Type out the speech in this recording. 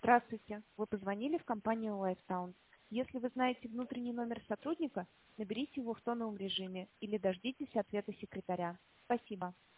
Здравствуйте. Вы позвонили в компанию Lifetown. Если вы знаете внутренний номер сотрудника, наберите его в тоновом режиме или дождитесь ответа секретаря. Спасибо.